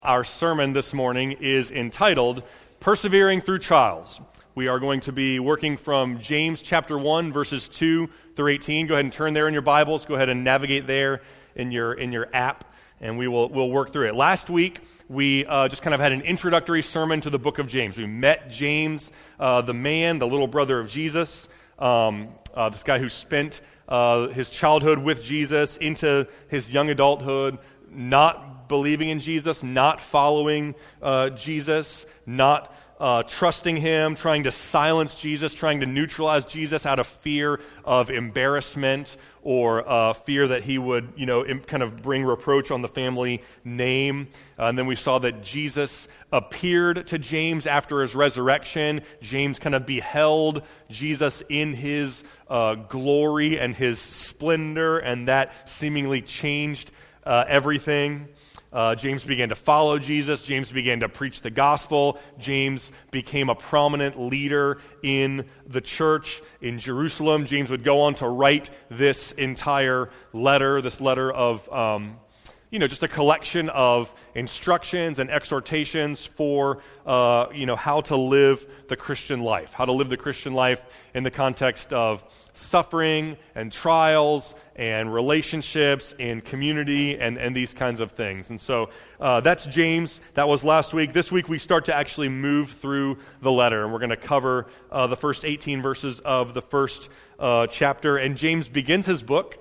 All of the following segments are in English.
Our sermon this morning is entitled, Persevering Through Trials. We are going to be working from James chapter 1, verses 2 through 18. Go ahead and turn there in your Bibles. Go ahead and navigate there in your app, and we'll work through it. Last week, we just kind of had an introductory sermon to the book of James. We met James, the little brother of Jesus, this guy who spent his childhood with Jesus into his young adulthood, not believing in Jesus, not following Jesus, not trusting him, trying to silence Jesus, trying to neutralize Jesus out of fear of embarrassment or fear that he would, kind of bring reproach on the family name. And then we saw that Jesus appeared to James after his resurrection. James kind of beheld Jesus in his glory and his splendor, and that seemingly changed everything. James began to follow Jesus. James began to preach the gospel. James became a prominent leader in the church in Jerusalem. James would go on to write this entire letter, of, just a collection of instructions and exhortations for, how to live the Christian life, in the context of suffering and trials and relationships and community and these kinds of things. And so that's James. That was last week. This week we start to actually move through the letter, and we're going to cover the first 18 verses of the first chapter. And James begins his book,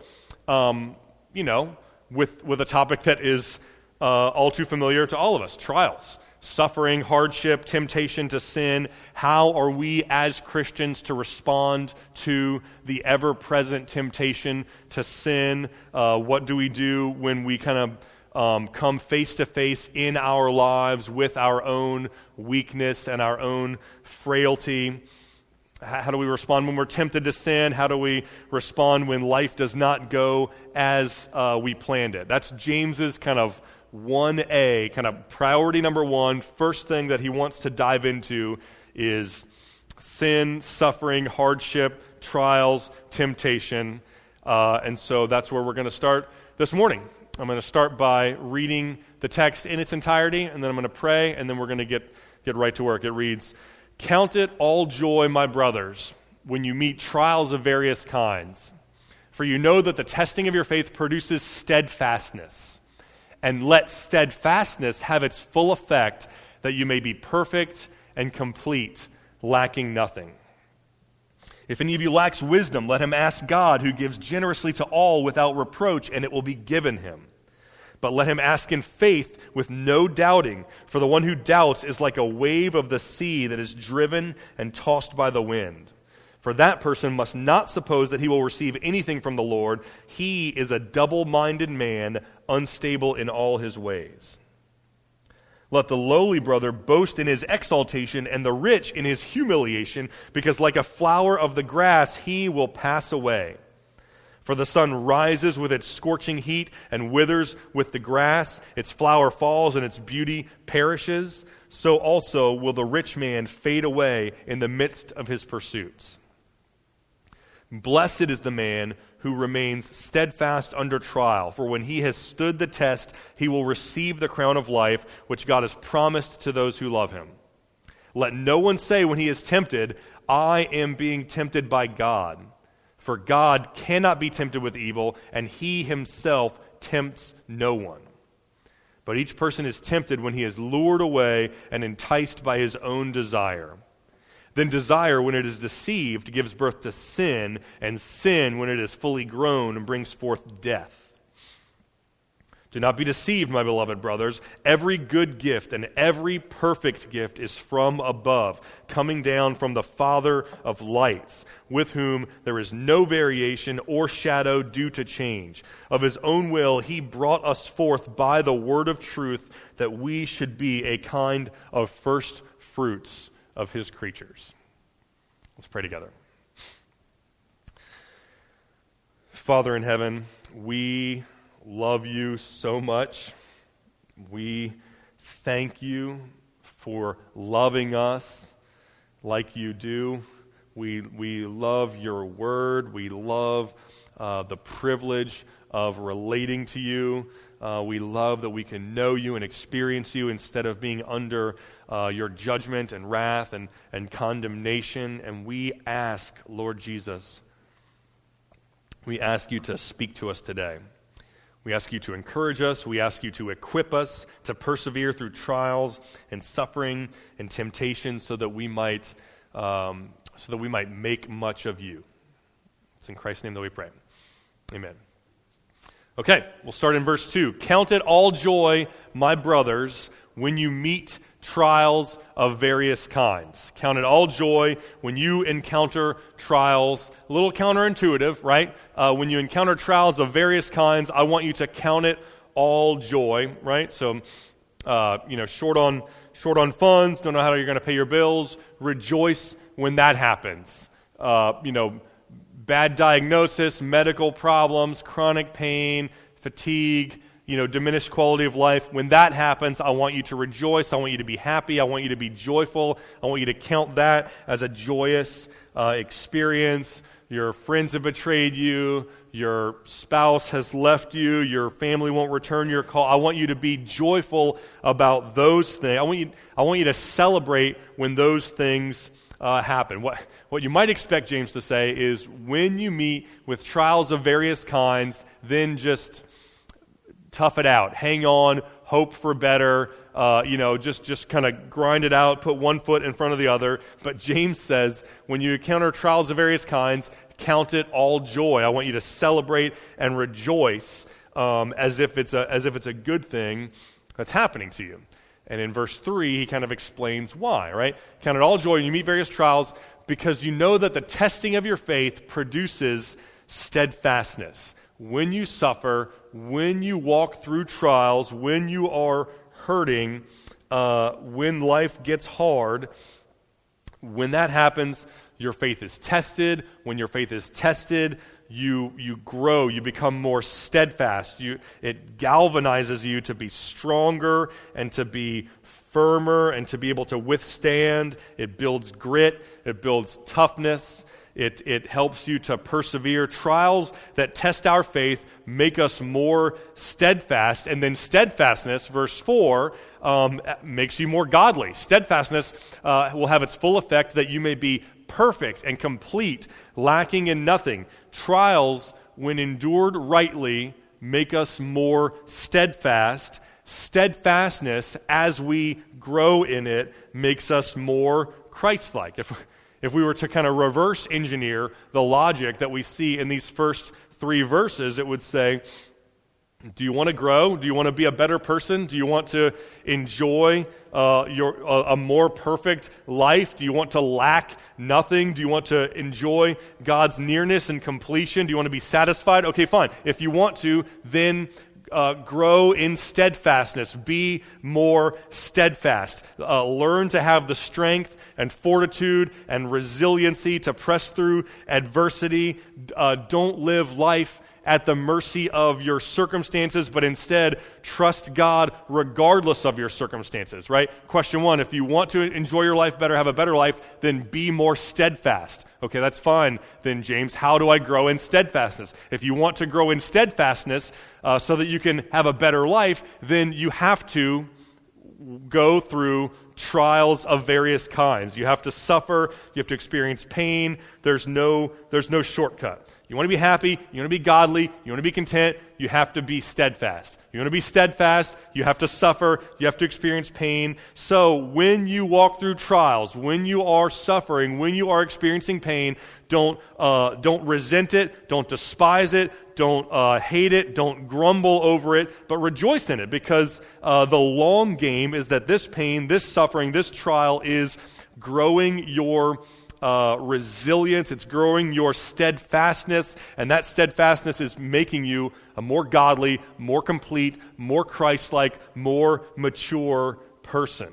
with a topic that is all too familiar to all of us: trials. Suffering, hardship, temptation to sin. How are we as Christians to respond to the ever-present temptation to sin? What do we do when we kind of come face-to-face in our lives with our own weakness and our own frailty? How do we respond when we're tempted to sin? How do we respond when life does not go as we planned it? That's James's kind of 1A, kind of priority number one. First thing that he wants to dive into is sin, suffering, hardship, trials, temptation. And so that's where we're going to start this morning. I'm going to start by reading the text in its entirety, and then I'm going to pray, and then we're going to get right to work. It reads, "Count it all joy, my brothers, when you meet trials of various kinds. For you know that the testing of your faith produces steadfastness. And let steadfastness have its full effect, that you may be perfect and complete, lacking nothing. If any of you lacks wisdom, let him ask God, who gives generously to all without reproach, and it will be given him. But let him ask in faith with no doubting, for the one who doubts is like a wave of the sea that is driven and tossed by the wind. For that person must not suppose that he will receive anything from the Lord. He is a double-minded man, unstable in all his ways. Let the lowly brother boast in his exaltation, and the rich in his humiliation, because like a flower of the grass he will pass away. For the sun rises with its scorching heat and withers with the grass. Its flower falls and its beauty perishes. So also will the rich man fade away in the midst of his pursuits. Blessed is the man who remains steadfast under trial, for when he has stood the test, he will receive the crown of life, which God has promised to those who love him. Let no one say when he is tempted, I am being tempted by God. For God cannot be tempted with evil, and he himself tempts no one. But each person is tempted when he is lured away and enticed by his own desire. Then desire, when it is deceived, gives birth to sin, and sin, when it is fully grown, brings forth death. Do not be deceived, my beloved brothers. Every good gift and every perfect gift is from above, coming down from the Father of lights, with whom there is no variation or shadow due to change. Of his own will he brought us forth by the word of truth, that we should be a kind of first fruits of his creatures." Let's pray together. Father in heaven, we love you so much. We thank you for loving us like you do. We love your word. We love the privilege of relating to you. We love that we can know you and experience you instead of being under your judgment and wrath and condemnation. And we ask, Lord Jesus, we ask you to speak to us today. We ask you to encourage us. We ask you to equip us to persevere through trials and suffering and temptation so that we might make much of you. It's in Christ's name that we pray. Amen. Okay, we'll start in verse 2. Count it all joy, my brothers, when you meet trials of various kinds. Count it all joy when you encounter trials. A little counterintuitive, right? When you encounter trials of various kinds, I want you to count it all joy, right? So, short on funds, don't know how you're going to pay your bills. Rejoice when that happens. Bad diagnosis, medical problems, chronic pain, fatigue, diminished quality of life. When that happens, I want you to rejoice. I want you to be happy. I want you to be joyful. I want you to count that as a joyous experience. Your friends have betrayed you. Your spouse has left you. Your family won't return your call. I want you to be joyful about those things. I want you to celebrate when those things happen. What you might expect James to say is, when you meet with trials of various kinds, then just tough it out, hang on, hope for better, just kind of grind it out, put one foot in front of the other. But James says, when you encounter trials of various kinds, count it all joy. I want you to celebrate and rejoice as if it's a good thing that's happening to you. And in verse 3, he kind of explains why, right? Count it all joy when you meet various trials, because you know that the testing of your faith produces steadfastness. When you suffer, when you walk through trials, when you are hurting, when life gets hard, when that happens, your faith is tested. When your faith is tested, you grow, you become more steadfast. It galvanizes you to be stronger and to be firmer and to be able to withstand. It builds grit. It builds toughness. It helps you to persevere. Trials that test our faith make us more steadfast. And then steadfastness, verse 4, makes you more godly. Steadfastness will have its full effect that you may be perfect and complete, lacking in nothing. Trials, when endured rightly, make us more steadfast. Steadfastness, as we grow in it, makes us more Christ-like. If we were to kind of reverse engineer the logic that we see in these first 3 verses, it would say, do you want to grow? Do you want to be a better person? Do you want to enjoy a more perfect life? Do you want to lack nothing? Do you want to enjoy God's nearness and completion? Do you want to be satisfied? Okay, fine. If you want to, then grow in steadfastness. Be more steadfast. Learn to have the strength and fortitude and resiliency to press through adversity. Don't live life at the mercy of your circumstances, but instead trust God regardless of your circumstances, right? Question 1, if you want to enjoy your life better, have a better life, then be more steadfast. Okay, that's fine. Then, James, how do I grow in steadfastness? If you want to grow in steadfastness so that you can have a better life, then you have to go through trials of various kinds. You have to suffer. You have to experience pain. There's no shortcut. You want to be happy, you want to be godly, you want to be content, you have to be steadfast. You want to be steadfast, you have to suffer, you have to experience pain. So when you walk through trials, when you are suffering, when you are experiencing pain, don't resent it, don't despise it, don't hate it, don't grumble over it, but rejoice in it, because the long game is that this pain, this suffering, this trial is growing your resilience, it's growing your steadfastness, and that steadfastness is making you a more godly, more complete, more Christ-like, more mature person.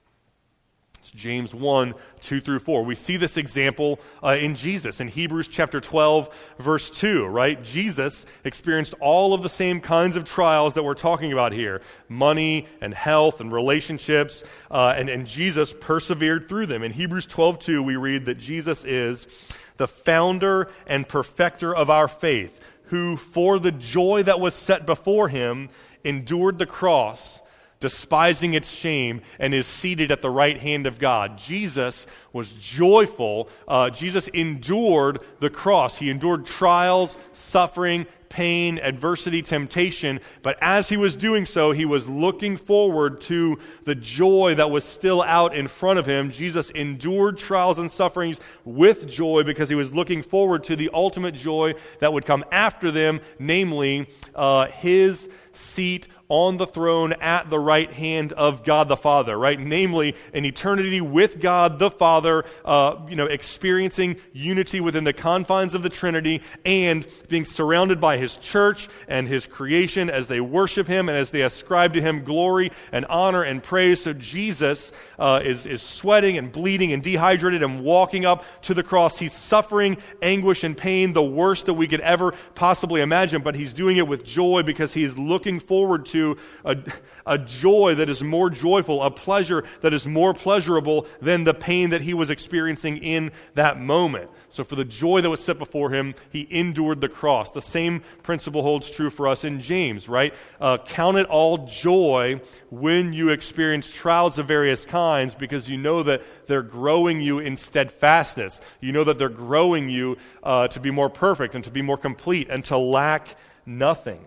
It's James 1, 2 through 4. We see this example in Jesus in Hebrews chapter 12, verse 2, right? Jesus experienced all of the same kinds of trials that we're talking about here. Money and health and relationships, and Jesus persevered through them. In Hebrews 12:2, we read that Jesus is the founder and perfecter of our faith, who for the joy that was set before him endured the cross, despising its shame, and is seated at the right hand of God. Jesus was joyful. Jesus endured the cross. He endured trials, suffering, pain, adversity, temptation, but as he was doing so, he was looking forward to the joy that was still out in front of him. Jesus endured trials and sufferings with joy because he was looking forward to the ultimate joy that would come after them, namely his seat on the throne at the right hand of God the Father, right? Namely, an eternity with God the Father, experiencing unity within the confines of the Trinity and being surrounded by his church and his creation as they worship him and as they ascribe to him glory and honor and praise. So Jesus is sweating and bleeding and dehydrated and walking up to the cross. He's suffering anguish and pain, the worst that we could ever possibly imagine, but he's doing it with joy because he is looking forward to a joy that is more joyful, a pleasure that is more pleasurable than the pain that he was experiencing in that moment. So for the joy that was set before him, he endured the cross. The same principle holds true for us in James, right? Count it all joy when you experience trials of various kinds, because you know that they're growing you in steadfastness. You know that they're growing you to be more perfect and to be more complete and to lack nothing.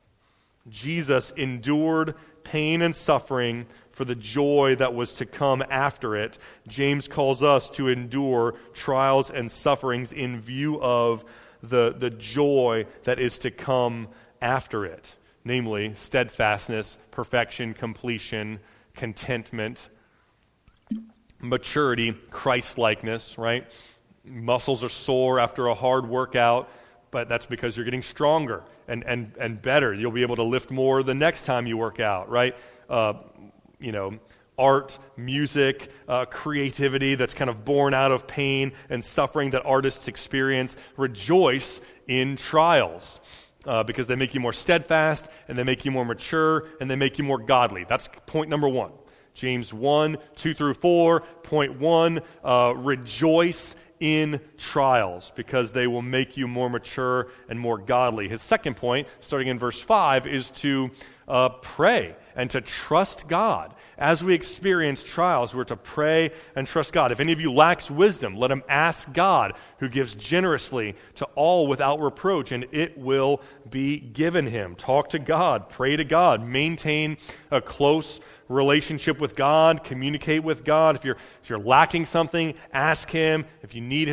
Jesus endured pain and suffering for the joy that was to come after it. James calls us to endure trials and sufferings in view of the joy that is to come after it, namely steadfastness, perfection, completion, contentment, maturity, Christ-likeness, right? Muscles are sore after a hard workout, but that's because you're getting stronger and better. You'll be able to lift more the next time you work out, right? Art, music, creativity that's kind of born out of pain and suffering that artists experience. Rejoice in trials because they make you more steadfast and they make you more mature and they make you more godly. That's point number one. James 1, 2 through 4, point 1, rejoice in trials because they will make you more mature and more godly. His second point, starting in verse 5, is to pray and to trust God. As we experience trials, we're to pray and trust God. If any of you lacks wisdom, let him ask God, who gives generously to all without reproach, and it will be given him. Talk to God, pray to God, maintain a close relationship with God, communicate with God. If you're lacking something, ask him. If you need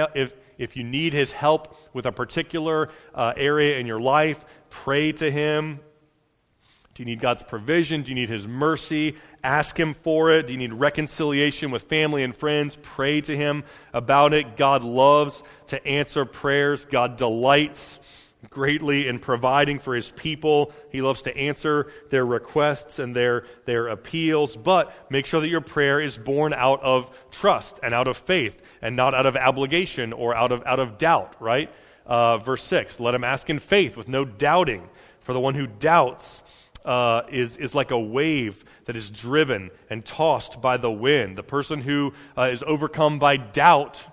his help with a particular area in your life, pray to him. Do you need God's provision? Do you need his mercy? Ask him for it. Do you need reconciliation with family and friends? Pray to him about it. God loves to answer prayers. God delights greatly in providing for his people. He loves to answer their requests and their appeals, but make sure that your prayer is born out of trust and out of faith and not out of obligation or out of doubt, right? Verse 6, let him ask in faith with no doubting, for the one who doubts is like a wave that is driven and tossed by the wind. The person who is overcome by doubt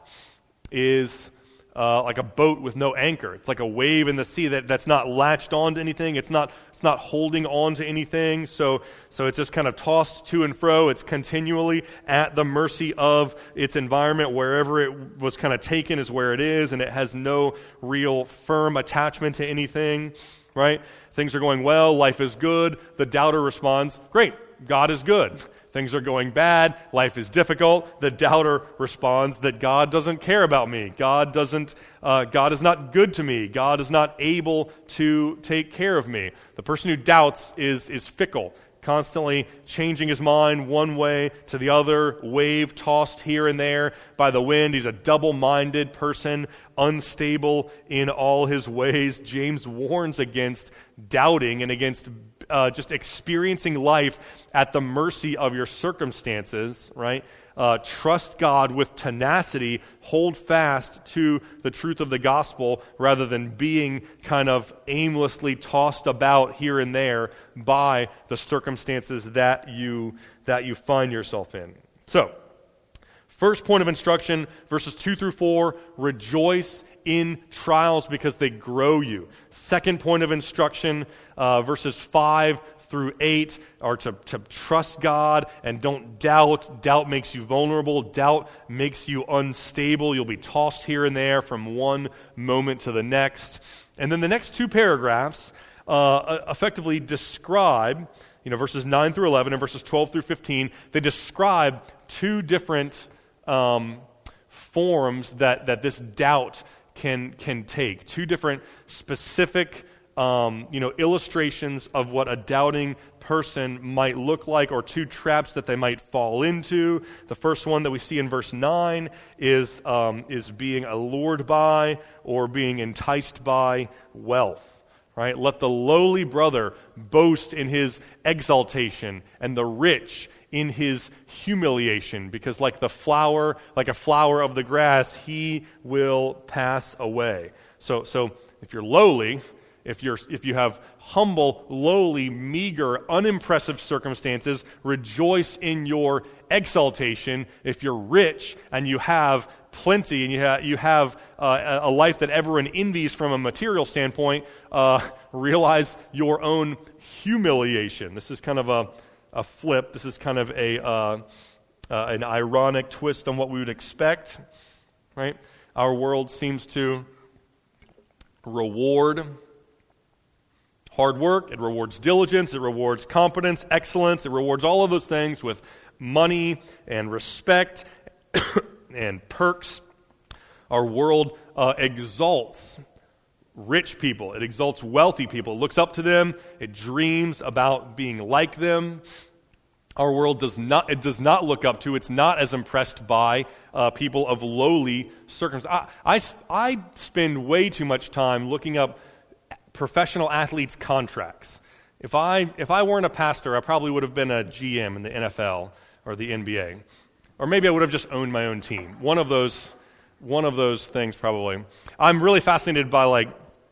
is like a boat with no anchor. It's like a wave in the sea that's not latched onto anything. It's not holding on to anything. So it's just kind of tossed to and fro. It's continually at the mercy of its environment. Wherever it was kind of taken is where it is, and it has no real firm attachment to anything, right? Things are going well. Life is good. The doubter responds, great, God is good. Things are going bad, life is difficult. The doubter responds that God doesn't care about me. God is not good to me. God is not able to take care of me. The person who doubts is fickle, constantly changing his mind one way to the other, wave tossed here and there by the wind. He's a double-minded person, unstable in all his ways. James warns against doubting and against just experiencing life at the mercy of your circumstances, right? Trust God with tenacity, hold fast to the truth of the gospel rather than being kind of aimlessly tossed about here and there by the circumstances that you find yourself in. So, first point of instruction, verses 2 through 4, rejoice in trials because they grow you. Second point of instruction, verses 5 through 8, are to trust God and don't doubt. Doubt makes you vulnerable. Doubt makes you unstable. You'll be tossed here and there from one moment to the next. And then the next two paragraphs effectively describe, verses 9 through 11 and verses 12 through 15, they describe two different forms that this doubt can take. Two different specific illustrations of what a doubting person might look like, or two traps that they might fall into. The first one that we see in verse 9 is being allured by or being enticed by wealth. Right? Let the lowly brother boast in his exaltation, and the rich in his humiliation, because like a flower of the grass, he will pass away. So if you're lowly, if you have humble, lowly, meager, unimpressive circumstances, rejoice in your exaltation. If you're rich and you have plenty and you have a life that everyone envies from a material standpoint, realize your own humiliation. This is kind of a flip. This is kind of an ironic twist on what we would expect, right? Our world seems to reward hard work, it rewards diligence, it rewards competence, excellence, it rewards all of those things with money and respect and perks. Our world exalts rich people. It exalts wealthy people. It looks up to them. It dreams about being like them. Our world does not look up to, it's not as impressed by people of lowly circumstances. I spend way too much time looking up professional athletes' contracts. If I weren't a pastor, I probably would have been a GM in the NFL or the NBA. Or maybe I would have just owned my own team. One of those things probably. I'm really fascinated by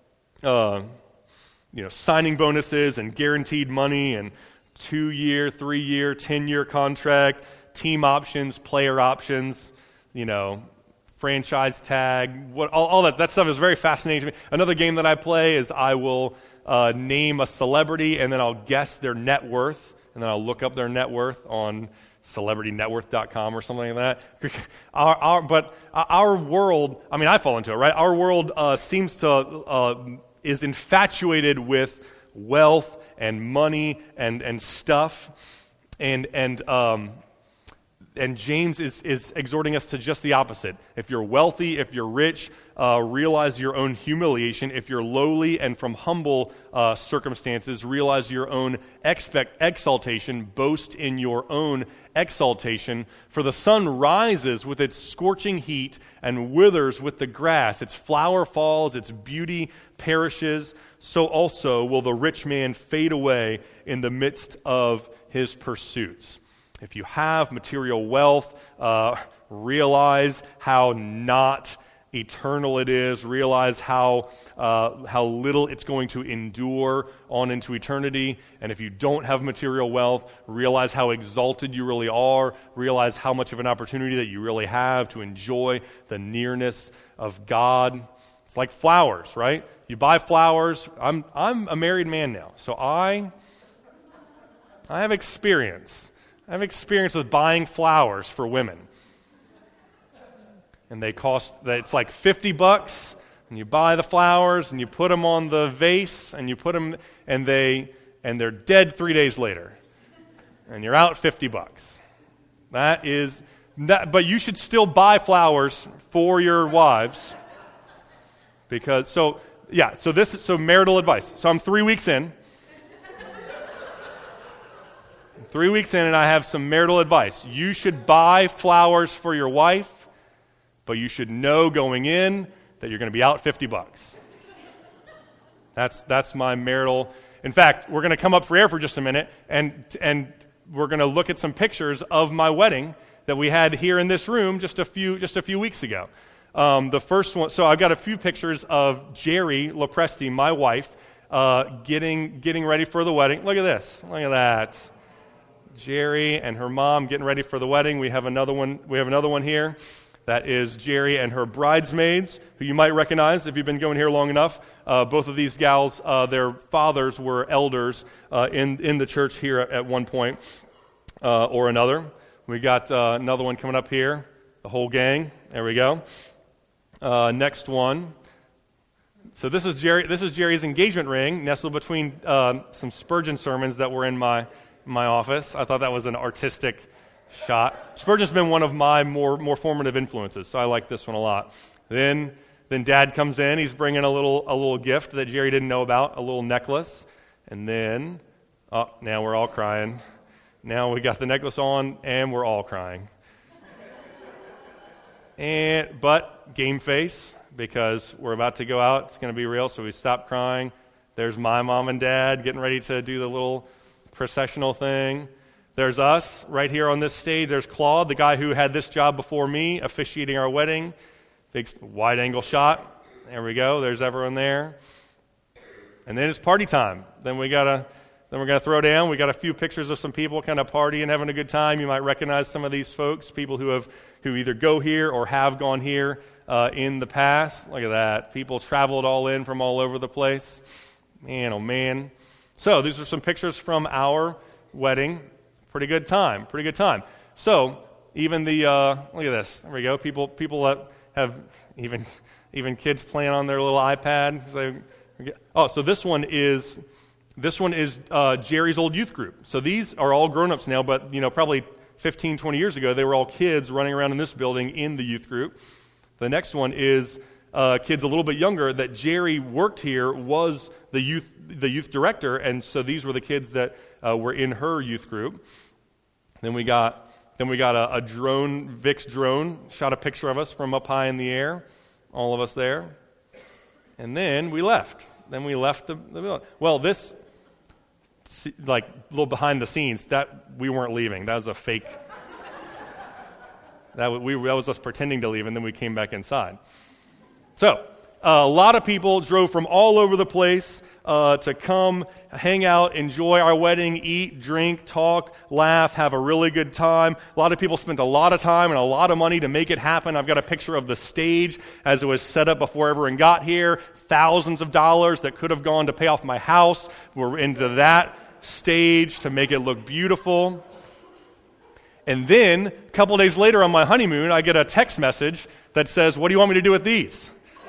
signing bonuses and guaranteed money and 2-year, 3-year, 10-year contract, team options, player options, franchise tag, all that stuff is very fascinating to me. Another game that I play is I will name a celebrity and then I'll guess their net worth, and then I'll look up their net worth on celebritynetworth.com or something like that. But our world, I fall into it, right? Our world is infatuated with wealth and money and stuff, and James is exhorting us to just the opposite. If you're wealthy, if you're rich, realize your own humiliation. If you're lowly and from humble circumstances, realize your own exaltation. Boast in your own exaltation. For the sun rises with its scorching heat and withers with the grass. Its flower falls, its beauty perishes. So also will the rich man fade away in the midst of his pursuits. If you have material wealth, realize how not eternal it is. Realize how little it's going to endure on into eternity. And if you don't have material wealth, realize how exalted you really are. Realize how much of an opportunity that you really have to enjoy the nearness of God. It's like flowers, right? You buy flowers. I'm a married man now, so I have experience. I have experience with buying flowers for women. And it's like $50, and you buy the flowers, and you put them on the vase, and you put them, and they're dead 3 days later. And you're out $50. But you should still buy flowers for your wives. So marital advice. So I'm 3 weeks in. 3 weeks in, and I have some marital advice. You should buy flowers for your wife, but you should know going in that you're going to be out $50. That's my marital. In fact, we're going to come up for air for just a minute, and we're going to look at some pictures of my wedding that we had here in this room just a few weeks ago. The first one. So I've got a few pictures of Jerry Lopresti, my wife, getting ready for the wedding. Look at this. Look at that. Jerry and her mom getting ready for the wedding. We have another one here. That is Jerry and her bridesmaids, who you might recognize if you've been going here long enough. Both of these gals, their fathers were elders in the church here at one point or another. We got another one coming up here, the whole gang. There we go. Next one. So this is Jerry's engagement ring, nestled between some Spurgeon sermons that were in my office. I thought that was an artistic shot. Spurgeon's been one of my more formative influences, so I like this one a lot. Then Dad comes in. He's bringing a little gift that Jerry didn't know about, a little necklace. And then, now we're all crying. Now we got the necklace on, and we're all crying. But game face, because we're about to go out. It's going to be real, so we stop crying. There's my mom and dad getting ready to do the little processional thing. There's us right here on this stage. There's Claude, the guy who had this job before me, officiating our wedding. Big wide-angle shot. There we go. There's everyone there. And then it's party time. Then we're gonna throw down. We got a few pictures of some people kind of partying, having a good time. You might recognize some of these folks, people who either go here or have gone here in the past. Look at that. People traveled all in from all over the place. Man, oh man. So these are some pictures from our wedding. Pretty good time. So even the look at this. There we go. People that have even kids playing on their little iPad. So this one is Jerry's old youth group. So these are all grown-ups now, but probably 15, 20 years ago, they were all kids running around in this building in the youth group. The next one is kids a little bit younger that Jerry worked here, was the youth director, and so these were the kids that were in her youth group. Then we got a drone, Vic's drone, shot a picture of us from up high in the air, all of us there. And then we left. The building. Well, this, like, a little behind the scenes, that we weren't leaving. That was a fake. That was us pretending to leave, and then we came back inside. So, a lot of people drove from all over the place to come, hang out, enjoy our wedding, eat, drink, talk, laugh, have a really good time. A lot of people spent a lot of time and a lot of money to make it happen. I've got a picture of the stage as it was set up before everyone got here. Thousands of dollars that could have gone to pay off my house were into that stage to make it look beautiful. And then, a couple days later on my honeymoon, I get a text message that says, "What do you want me to do with these?"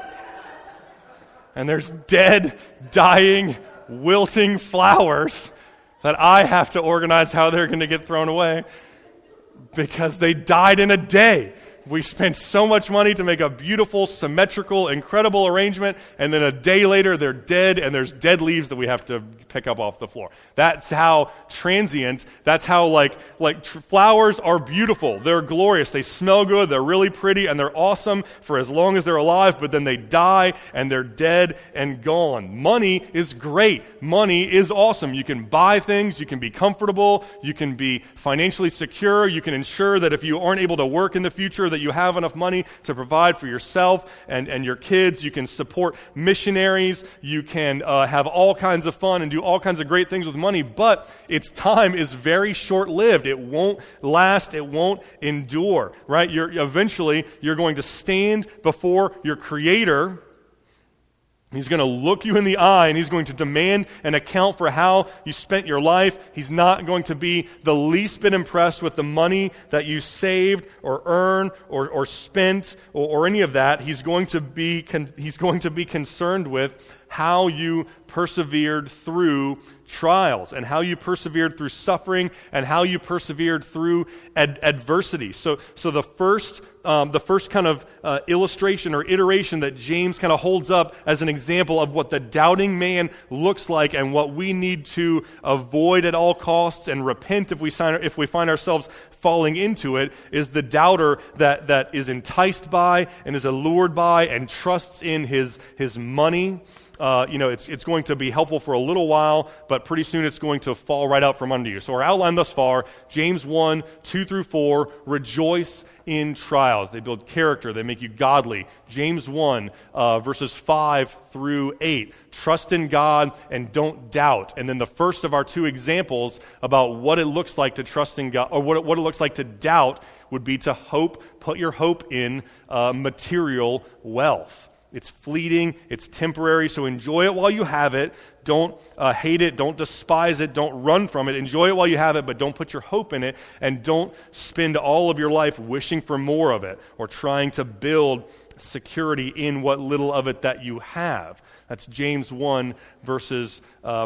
And there's dead, dying, wilting flowers that I have to organize how they're going to get thrown away because they died in a day. We spent so much money to make a beautiful, symmetrical, incredible arrangement, and then a day later they're dead, and there's dead leaves that we have to pick up off the floor. That's how transient, that's how flowers are beautiful. They're glorious. They smell good. They're really pretty, and they're awesome for as long as they're alive, but then they die, and they're dead and gone. Money is great. Money is awesome. You can buy things. You can be comfortable. You can be financially secure. You can ensure that if you aren't able to work in the future, that you have enough money to provide for yourself and your kids. You can support missionaries. You can have all kinds of fun and do all kinds of great things with money, but its time is very short-lived. It won't last. It won't endure, right? Eventually, you're going to stand before your Creator. He's going to look you in the eye, and he's going to demand an account for how you spent your life. He's not going to be the least bit impressed with the money that you saved or earned or spent or any of that. He's going to be concerned with how you persevered through trials and how you persevered through suffering and how you persevered through adversity. So the first kind of illustration or iteration that James kind of holds up as an example of what the doubting man looks like and what we need to avoid at all costs and repent if we find ourselves falling into it is the doubter that is enticed by and is allured by and trusts in his money. it's going to be helpful for a little while, but pretty soon it's going to fall right out from under you. So our outline thus far, James 1, 2 through 4, rejoice in trials. They build character. They make you godly. James 1, verses 5 through 8. Trust in God and don't doubt. And then the first of our two examples about what it looks like to trust in God, or what it looks like to doubt, would be to hope, put your hope in material wealth. It's fleeting, it's temporary, so enjoy it while you have it. Don't hate it, don't despise it, don't run from it. Enjoy it while you have it, but don't put your hope in it, and don't spend all of your life wishing for more of it or trying to build security in what little of it that you have. That's James 1, verses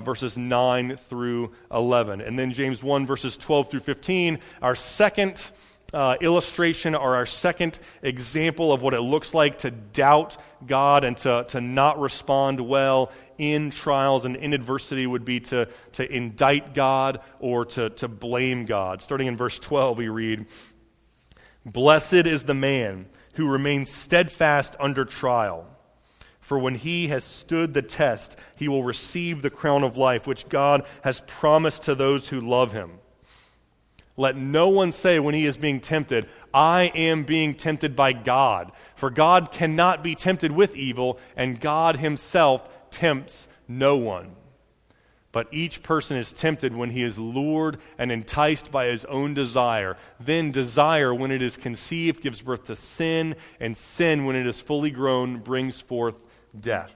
9 through 11. And then James 1, verses 12 through 15, our second illustration, or our second example of what it looks like to doubt God and to not respond well in trials and in adversity, would be to indict God or to blame God. Starting in verse 12, we read, "Blessed is the man who remains steadfast under trial. For when he has stood the test, he will receive the crown of life, which God has promised to those who love him. Let no one say when he is being tempted, 'I am being tempted by God.' For God cannot be tempted with evil, and God himself tempts no one. But each person is tempted when he is lured and enticed by his own desire. Then desire, when it is conceived, gives birth to sin, and sin, when it is fully grown, brings forth death."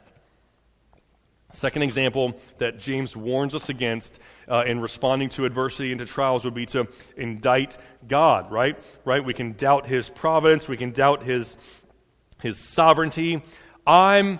Second example that James warns us against in responding to adversity and to trials would be to indict God, right? We can doubt his providence. We can doubt his sovereignty. I'm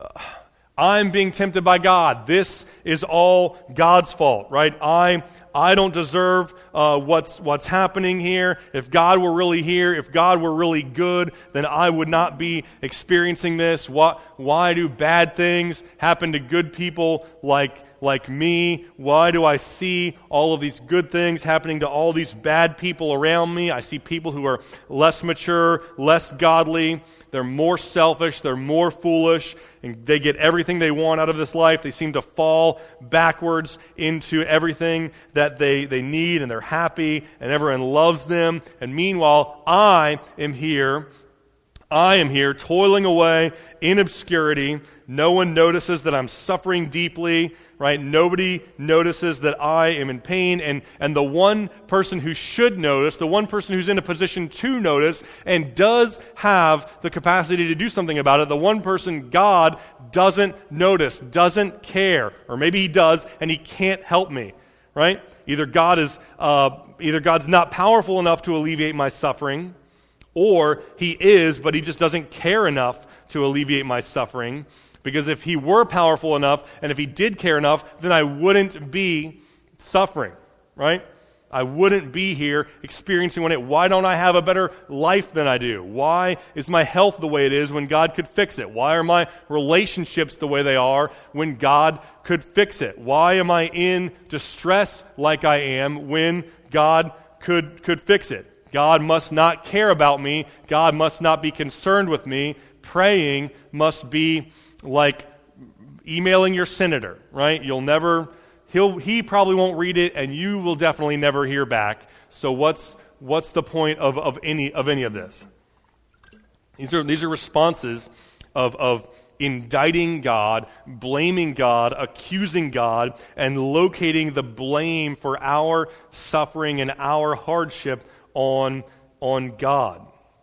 being tempted by God. This is all God's fault, right? I don't deserve what's happening here. If God were really here, if God were really good, then I would not be experiencing this. Why do bad things happen to good people like me? Why do I see all of these good things happening to all these bad people around me? I see people who are less mature, less godly. They're more selfish. They're more foolish. And they get everything they want out of this life. They seem to fall backwards into everything that they need, and they're happy, and everyone loves them. And meanwhile, I am here toiling away in obscurity. No one notices that I'm suffering deeply, right? Nobody notices that I am in pain. And the one person who should notice, the one person who's in a position to notice and does have the capacity to do something about it, the one person, God, doesn't notice, doesn't care. Or maybe he does and he can't help me, right? Either God's not powerful enough to alleviate my suffering, or he is, but he just doesn't care enough to alleviate my suffering. Because if he were powerful enough, and if he did care enough, then I wouldn't be suffering, right? I wouldn't be here experiencing it. Why don't I have a better life than I do? Why is my health the way it is when God could fix it? Why are my relationships the way they are when God could fix it? Why am I in distress like I am when God could fix it? God must not care about me. God must not be concerned with me. Praying must be like emailing your senator, right? He probably won't read it, and you will definitely never hear back. So what's the point of any of this? These are responses of indicting God, blaming God, accusing God, and locating the blame for our suffering and our hardship on God.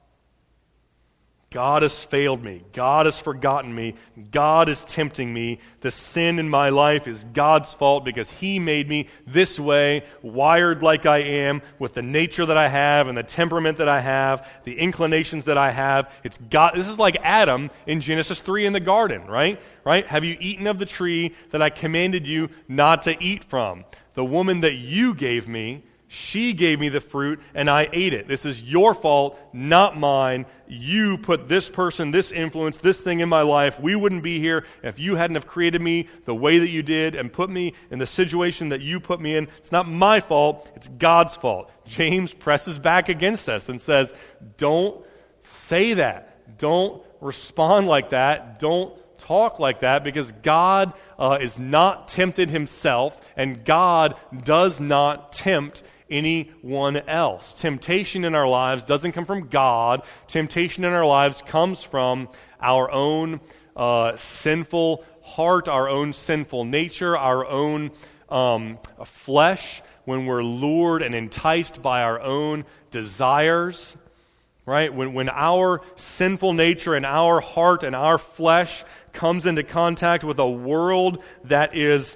God has failed me. God has forgotten me. God is tempting me. The sin in my life is God's fault because he made me this way, wired like I am, with the nature that I have and the temperament that I have, the inclinations that I have. It's God. This is like Adam in Genesis 3 in the garden, right? Have you eaten of the tree that I commanded you not to eat from? The woman that you gave me, she gave me the fruit, and I ate it. This is your fault, not mine. You put this person, this influence, this thing in my life. We wouldn't be here if you hadn't have created me the way that you did and put me in the situation that you put me in. It's not my fault. It's God's fault. James presses back against us and says, don't say that. Don't respond like that. Don't talk like that because God is not tempted himself, and God does not tempt anyone else. Temptation in our lives doesn't come from God. Temptation in our lives comes from our own sinful heart, our own sinful nature, our own flesh, when we're lured and enticed by our own desires. Right? When our sinful nature and our heart and our flesh comes into contact with a world that is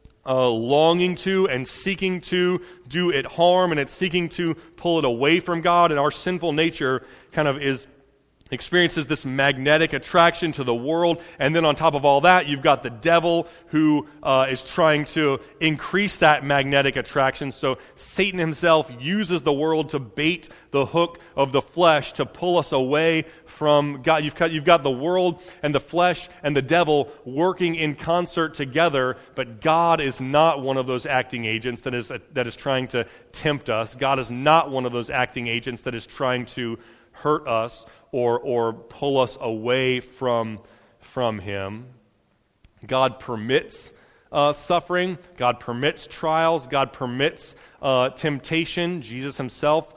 longing to and seeking to do it harm, and it's seeking to pull it away from God, and our sinful nature kind of experiences this magnetic attraction to the world, and then on top of all that, you've got the devil who is trying to increase that magnetic attraction. So Satan himself uses the world to bait the hook of the flesh to pull us away from God. You've got the world and the flesh and the devil working in concert together, but God is not one of those acting agents that is trying to tempt us. God is not one of those acting agents that is trying to hurt us or pull us away from him. God permits suffering. God permits trials. God permits temptation. Jesus himself,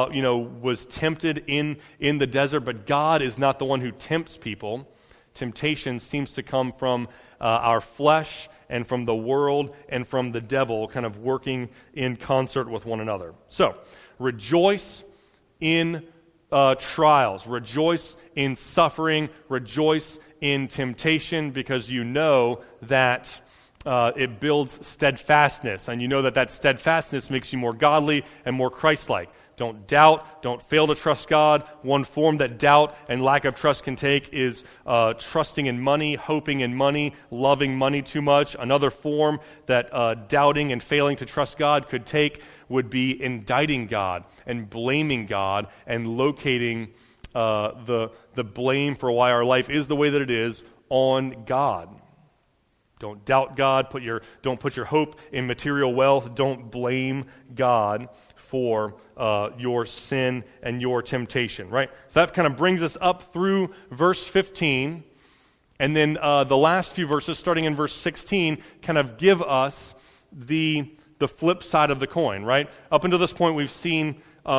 was tempted in the desert, but God is not the one who tempts people. Temptation seems to come from our flesh and from the world and from the devil, kind of working in concert with one another. So, rejoice in trials, rejoice in suffering, rejoice in temptation, because you know that it builds steadfastness, and you know that steadfastness makes you more godly and more Christ-like. Don't doubt, don't fail to trust God. One form that doubt and lack of trust can take is trusting in money, hoping in money, loving money too much. Another form that doubting and failing to trust God could take would be indicting God and blaming God and locating the blame for why our life is the way that it is on God. Don't doubt God. Don't put your hope in material wealth. Don't blame God for your sin and your temptation, right? So that kind of brings us up through verse 15, and then the last few verses, starting in verse 16, kind of give us the flip side of the coin, right? Up until this point, we've seen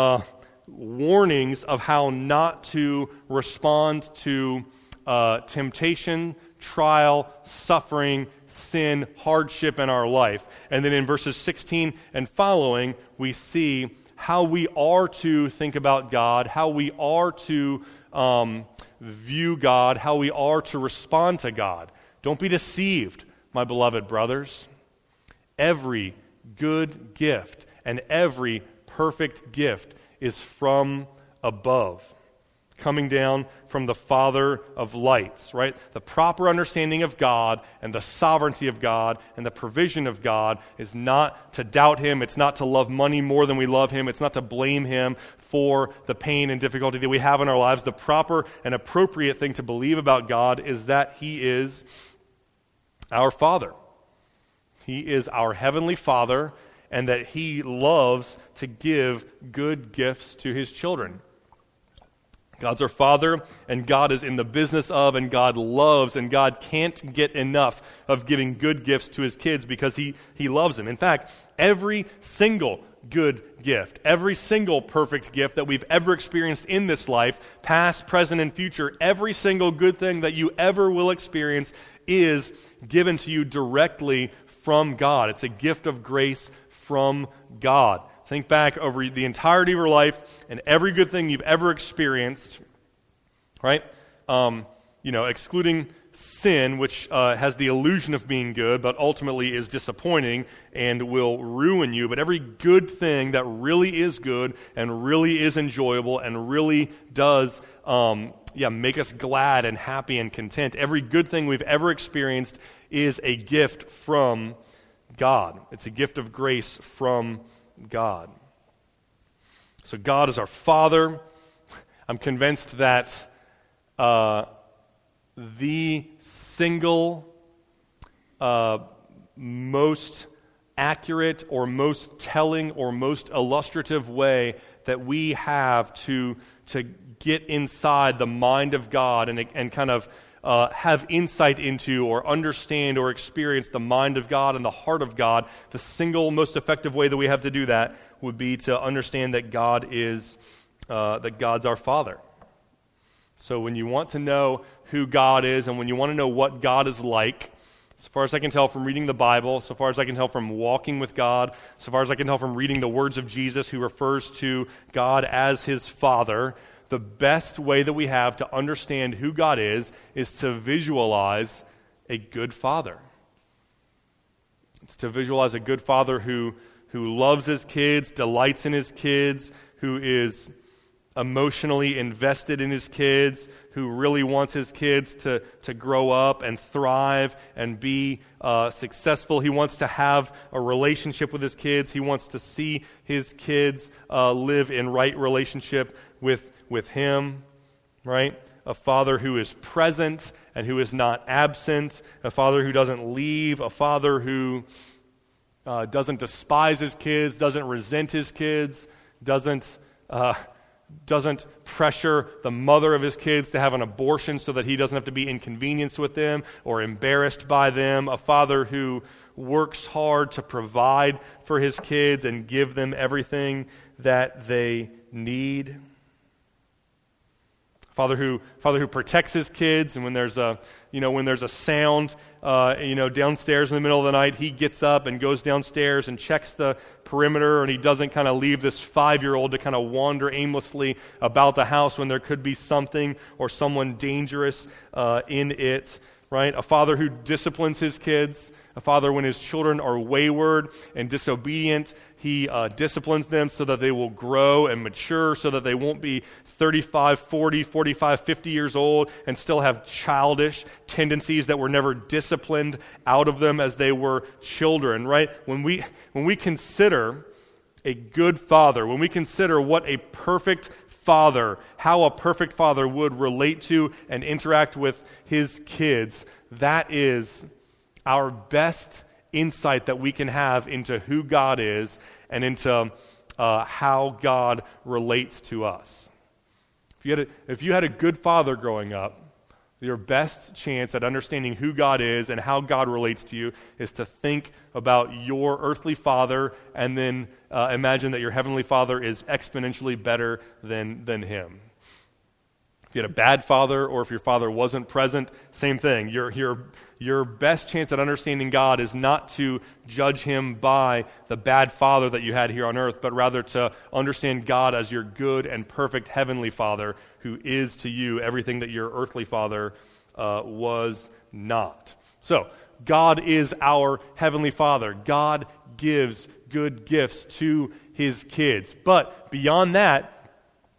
warnings of how not to respond to temptation, trial, suffering, sin, hardship in our life. And then in verses 16 and following, we see how we are to think about God, how we are to view God, how we are to respond to God. Don't be deceived, my beloved brothers. Every good gift and every perfect gift is from above, coming down from the Father of lights, right? The proper understanding of God and the sovereignty of God and the provision of God is not to doubt him. It's not to love money more than we love him. It's not to blame him for the pain and difficulty that we have in our lives. The proper and appropriate thing to believe about God is that he is our Father. He is our heavenly Father, and that he loves to give good gifts to his children. God's our Father, and God is in the business of, and God loves, and God can't get enough of giving good gifts to his kids because he loves them. In fact, every single good gift, every single perfect gift that we've ever experienced in this life, past, present, and future, every single good thing that you ever will experience is given to you directly from God. It's a gift of grace from God. Think back over the entirety of your life and every good thing you've ever experienced, right? Excluding sin, which has the illusion of being good, but ultimately is disappointing and will ruin you. But every good thing that really is good and really is enjoyable and really does make us glad and happy and content. Every good thing we've ever experienced is a gift from God. It's a gift of grace from God. So God is our Father. I'm convinced that the single most accurate or most telling or most illustrative way that we have to get inside the mind of God and kind of have insight into or understand or experience the mind of God and the heart of God, the single most effective way that we have to do that would be to understand that God's our Father. So when you want to know who God is and when you want to know what God is like, so far as I can tell from reading the Bible, so far as I can tell from walking with God, so far as I can tell from reading the words of Jesus who refers to God as his Father, the best way that we have to understand who God is to visualize a good father. It's to visualize a good father who loves his kids, delights in his kids, who is emotionally invested in his kids, who really wants his kids to grow up and thrive and be successful. He wants to have a relationship with his kids. He wants to see his kids live in right relationship with him, right? A father who is present and who is not absent, a father who doesn't leave, a father who doesn't despise his kids, doesn't resent his kids, doesn't pressure the mother of his kids to have an abortion so that he doesn't have to be inconvenienced with them or embarrassed by them, a father who works hard to provide for his kids and give them everything that they need. Father who protects his kids, and when there's a sound downstairs in the middle of the night, he gets up and goes downstairs and checks the perimeter, and he doesn't kind of leave this 5-year-old to kind of wander aimlessly about the house when there could be something or someone dangerous in it, right? A father who disciplines his kids, a father when his children are wayward and disobedient, he disciplines them so that they will grow and mature, so that they won't be 35, 40, 45, 50 years old and still have childish tendencies that were never disciplined out of them as they were children, right? When we consider a good father, when we consider what a perfect father, how a perfect father would relate to and interact with his kids, that is our best insight that we can have into who God is and into how God relates to us. If you had a good father growing up, your best chance at understanding who God is and how God relates to you is to think about your earthly father and then imagine that your heavenly father is exponentially better than him. If you had a bad father or if your father wasn't present, same thing. Your best chance at understanding God is not to judge him by the bad father that you had here on earth, but rather to understand God as your good and perfect heavenly Father who is to you everything that your earthly father was not. So, God is our heavenly Father. God gives good gifts to his kids. But beyond that,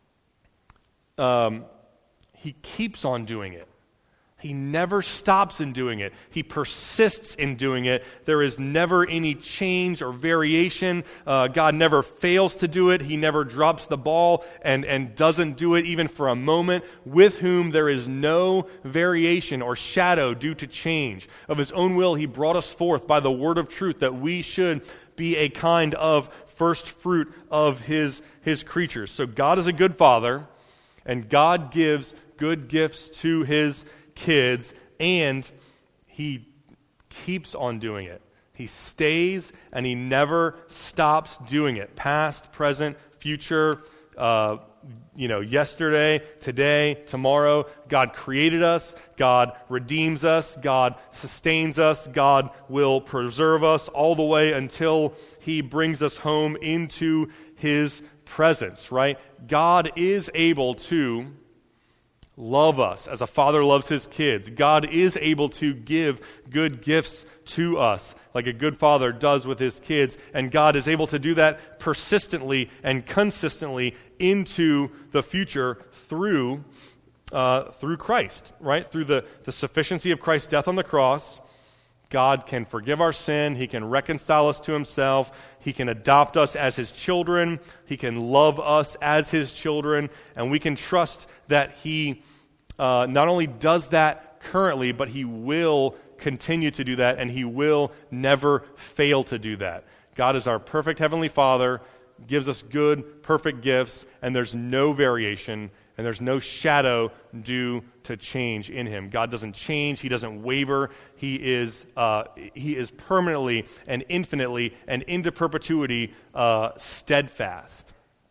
he keeps on doing it. He never stops in doing it. He persists in doing it. There is never any change or variation. God never fails to do it. He never drops the ball and doesn't do it even for a moment, with whom there is no variation or shadow due to change. Of his own will, he brought us forth by the word of truth that we should be a kind of first fruit of his creatures. So God is a good father, and God gives good gifts to his kids, and he keeps on doing it. He stays and he never stops doing it. Past, present, future, yesterday, today, tomorrow. God created us. God redeems us. God sustains us. God will preserve us all the way until he brings us home into his presence, right? God is able to love us as a father loves his kids. God is able to give good gifts to us like a good father does with his kids, and God is able to do that persistently and consistently into the future through Christ, right? Through the sufficiency of Christ's death on the cross. God can forgive our sin. He can reconcile us to himself. He can adopt us as his children. He can love us as his children. And we can trust that he not only does that currently, but he will continue to do that, and he will never fail to do that. God is our perfect heavenly Father, gives us good, perfect gifts, and there's no variation, and there's no shadow due to change in him. God doesn't change. He doesn't waver. He is permanently and infinitely and into perpetuity steadfast.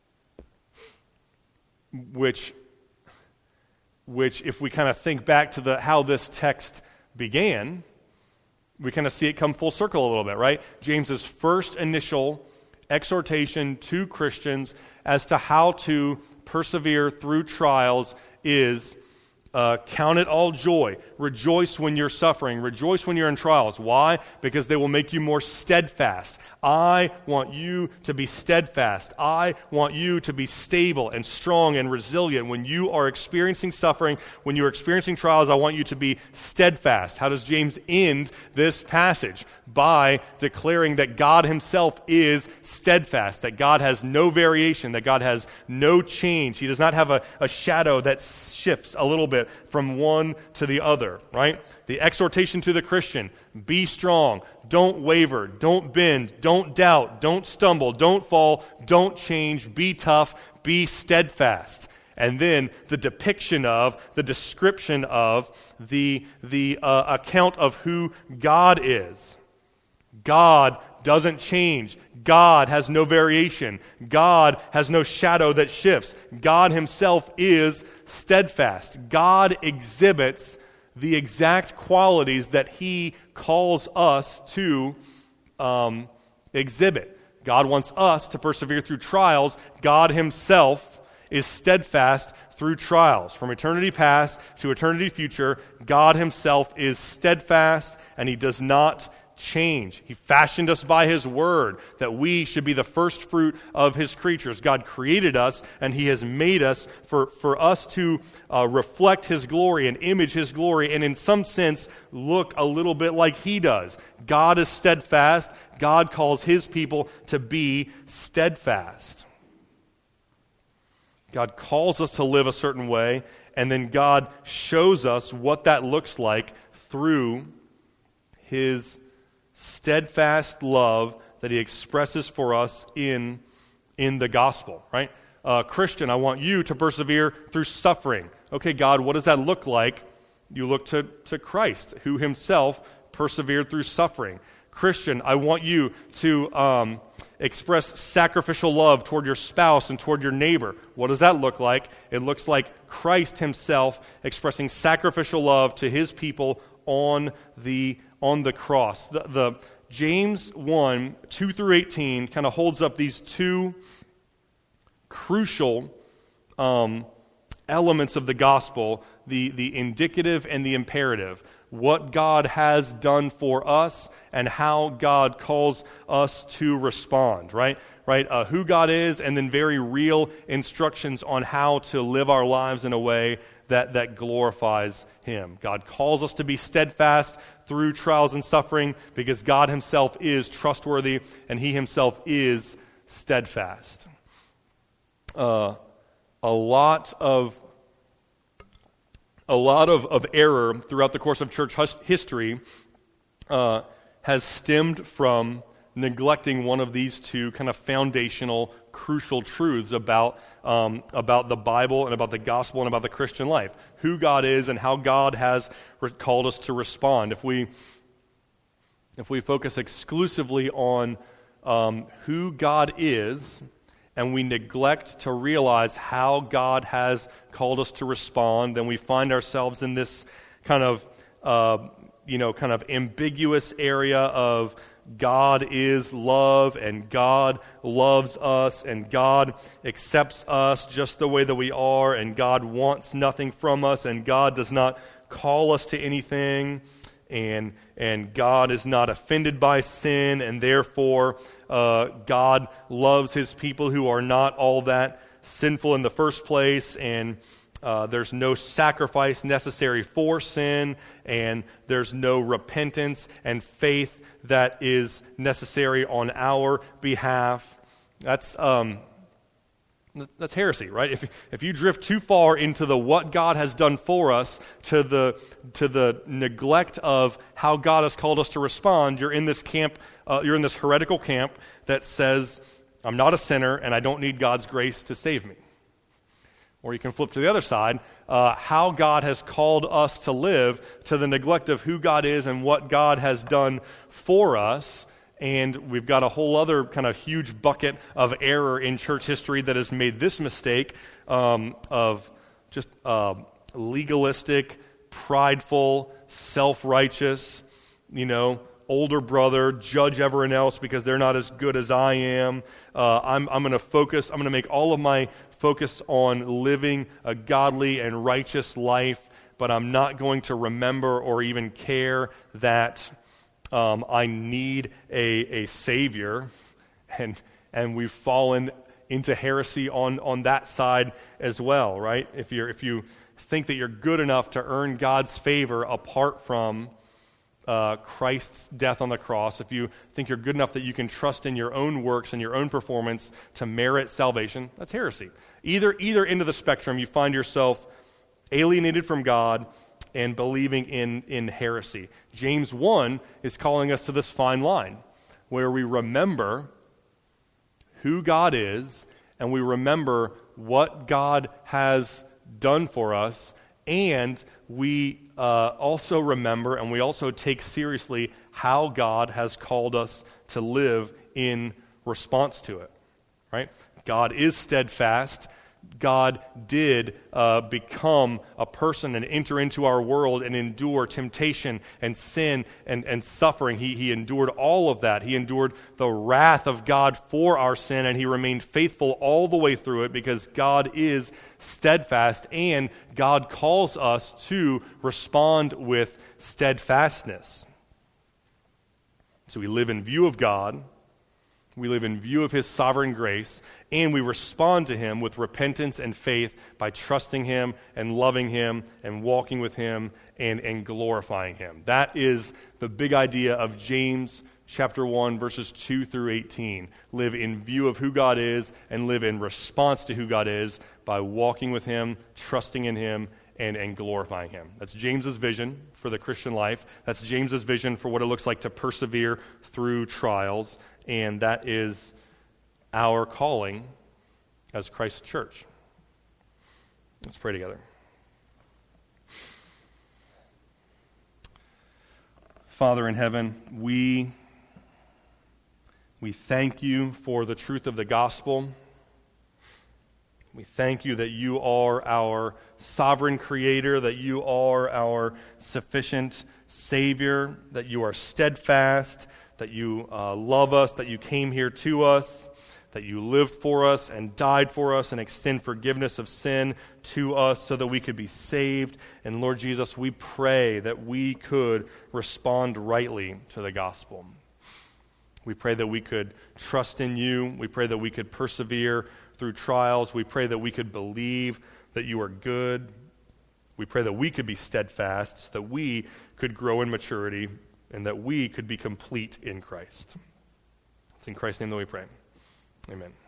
Which if we kind of think back to how this text began, we kind of see it come full circle a little bit, right? James's first initial exhortation to Christians as to how to persevere through trials is count it all joy. Rejoice when you're suffering. Rejoice when you're in trials. Why? Because they will make you more steadfast. I want you to be steadfast. I want you to be stable and strong and resilient. When you are experiencing suffering, when you're experiencing trials, I want you to be steadfast. How does James end this passage? By declaring that God himself is steadfast, that God has no variation, that God has no change. He does not have a shadow that shifts a little bit from one to the other, right? The exhortation to the Christian, be strong, don't waver, don't bend, don't doubt, don't stumble, don't fall, don't change, be tough, be steadfast. And then the description of the account of who God is. God doesn't change. God has no variation. God has no shadow that shifts. God himself is steadfast. God exhibits the exact qualities that he calls us to exhibit. God wants us to persevere through trials. God himself is steadfast through trials. From eternity past to eternity future, God himself is steadfast and he does not change. He fashioned us by his word that we should be the first fruit of his creatures. God created us and he has made us for us to reflect his glory and image his glory and in some sense look a little bit like he does. God is steadfast. God calls his people to be steadfast. God calls us to live a certain way and then God shows us what that looks like through his steadfast love that he expresses for us in the gospel, right? Christian, I want you to persevere through suffering. Okay, God, what does that look like? You look to Christ, who himself persevered through suffering. Christian, I want you to express sacrificial love toward your spouse and toward your neighbor. What does that look like? It looks like Christ himself expressing sacrificial love to his people on the cross. The James 1, 2 through 18 kind of holds up these two crucial elements of the gospel, the indicative and the imperative. What God has done for us and how God calls us to respond, right? Who God is and then very real instructions on how to live our lives in a way that glorifies him. God calls us to be steadfast through trials and suffering because God himself is trustworthy and he himself is steadfast. A lot of error throughout the course of church history has stemmed from neglecting one of these two kind of foundational, crucial truths about the Bible and about the gospel and about the Christian life. Who God is and how God has called us to respond. If we focus exclusively on who God is and we neglect to realize how God has called us to respond, then we find ourselves in this kind of ambiguous area of God is love, and God loves us, and God accepts us just the way that we are, and God wants nothing from us, and God does not call us to anything, and God is not offended by sin, and therefore God loves his people who are not all that sinful in the first place, and there's no sacrifice necessary for sin, and there's no repentance and faith that is necessary on our behalf. That's heresy, right? If you drift too far into the what God has done for us to the neglect of how God has called us to respond, you're in this camp. You're in this heretical camp that says, I'm not a sinner and I don't need God's grace to save me. Or you can flip to the other side, how God has called us to live to the neglect of who God is and what God has done for us. And we've got a whole other kind of huge bucket of error in church history that has made this mistake of just legalistic, prideful, self-righteous, older brother, judge everyone else because they're not as good as I am. I'm going to make all of my focus on living a godly and righteous life, but I'm not going to remember or even care that I need a Savior, and we've fallen into heresy on that side as well, right? If you think that you're good enough to earn God's favor apart from Christ's death on the cross, if you think you're good enough that you can trust in your own works and your own performance to merit salvation, that's heresy. Either end of the spectrum, you find yourself alienated from God and believing in heresy. James 1 is calling us to this fine line where we remember who God is and we remember what God has done for us, and we also remember and we also take seriously how God has called us to live in response to it, right? God is steadfast. God did become a person and enter into our world and endure temptation and sin and suffering. He endured all of that. He endured the wrath of God for our sin, and he remained faithful all the way through it because God is steadfast, and God calls us to respond with steadfastness. So we live in view of God. We live in view of his sovereign grace, and we respond to him with repentance and faith by trusting him and loving him and walking with him and glorifying him. That is the big idea of James chapter 1, verses 2 through 18. Live in view of who God is and live in response to who God is by walking with him, trusting in him, and glorifying him. That's James's vision for the Christian life. That's James's vision for what it looks like to persevere through trials. And that is our calling as Christ's church. Let's pray together. Father in heaven, we thank you for the truth of the gospel. We thank you that you are our sovereign creator, that you are our sufficient Savior, that you are steadfast, that you love us, that you came here to us, that you lived for us and died for us and extend forgiveness of sin to us so that we could be saved. And Lord Jesus, we pray that we could respond rightly to the gospel. We pray that we could trust in you. We pray that we could persevere through trials. We pray that we could believe that you are good. We pray that we could be steadfast so that we could grow in maturity and that we could be complete in Christ. It's in Christ's name that we pray. Amen.